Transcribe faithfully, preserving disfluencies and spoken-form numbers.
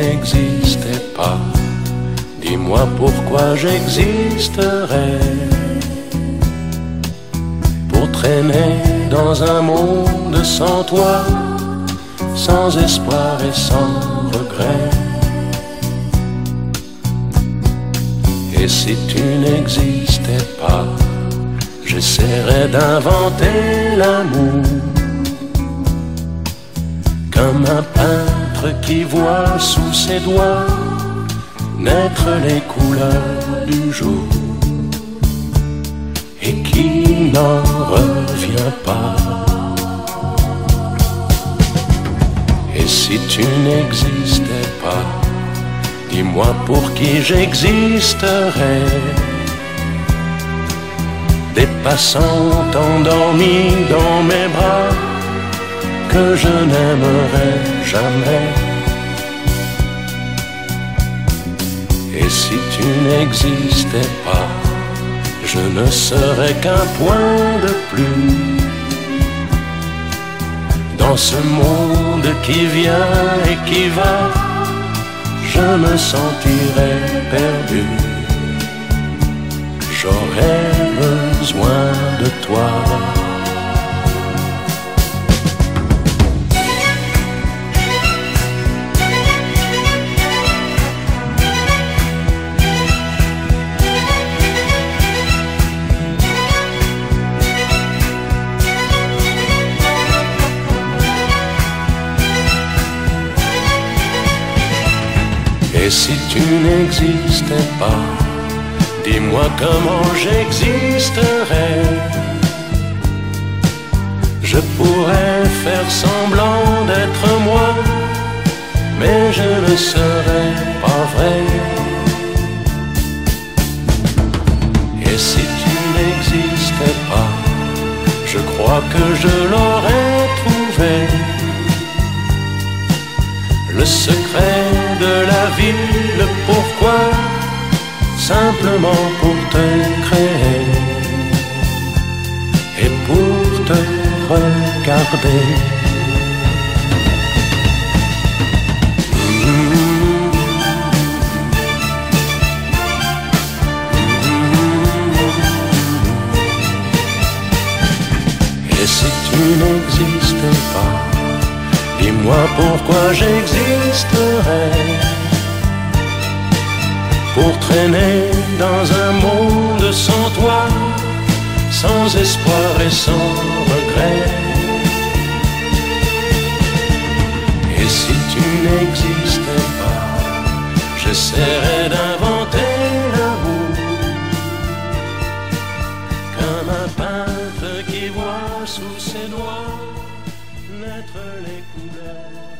n'existais pas, dis-moi pourquoi j'existerais. Pour traîner dans un monde sans toi, sans espoir et sans regret. Et si tu n'existais pas, j'essaierais d'inventer l'amour, comme un peintre qui voit sous ses doigts naître les couleurs du jour et qui n'en revient pas. Et si tu n'existais pas, dis-moi pour qui j'existerais. Des passants endormis dans mes bras que je n'aimerais jamais. Et si tu n'existais pas, je ne serais qu'un point de plus dans ce monde qui vient et qui va. Je me sentirais perdu. J'aurais besoin de toi. Et si tu n'existais pas, dis-moi comment j'existerais. Je pourrais faire semblant d'être moi, mais je ne serais pas vrai. Et si tu n'existais pas, je crois que je l'aurais trouvé. Le secret de la vie, le pourquoi, simplement pour te créer et pour te regarder. Et si tu n'existais pas, dis-moi pourquoi j'existerais. Pour traîner dans un monde sans toi, sans espoir et sans regret. Et si tu n'existais pas, j'essaierais d'inventer l'amour, comme un peintre qui voit sous ses doigts naître les couleurs